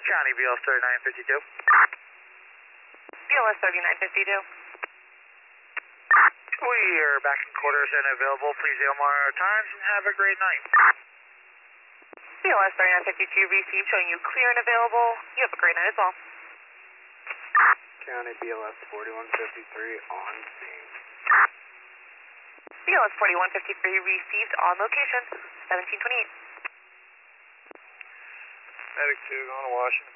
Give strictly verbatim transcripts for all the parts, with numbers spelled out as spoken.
County B L S thirty-nine fifty-two. B L S thirty-nine fifty-two. We are back in quarters and available. Please hail our times and have a great night. B L S thirty-nine fifty-two received, showing you clear and available. You have a great night as well. County B L S forty-one fifty-three on scene. B L S forty-one fifty-three received on location, seventeen twenty-eight. Medic two going to Washington.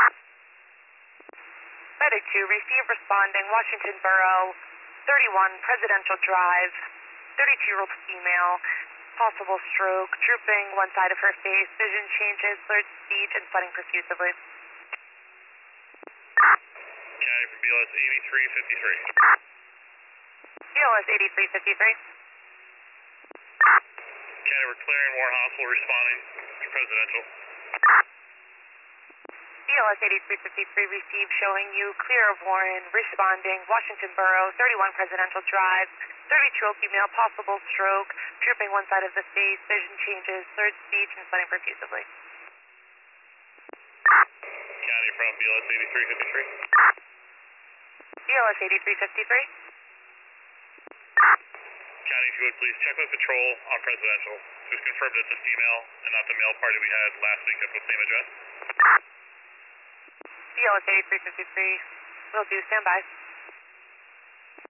Medic two received, responding, Washington Borough, thirty-one Presidential Drive, thirty-two-year-old female, possible stroke, drooping one side of her face, vision changes, slurred speech, and sweating profusively. County from B L S eighty-three fifty-three. B L S eighty-three fifty-three. County, we're clearing Warren Hospital, responding to Presidential. B L S eighty-three fifty-three received, showing you clear of Warren, responding, Washington Borough, thirty-one Presidential Drive, thirty-two-year-old female, possible stroke, drooping one side of the face, vision changes, slurred speech, and sweating profusively. County from B L S eighty-three fifty-three. B L S eighty-three fifty-three. County, if you would please check with patrol on Presidential. Just confirm that it's a female and not the male party we had last week at the same address. B L S eighty-three fifty-three. Will do. Stand by.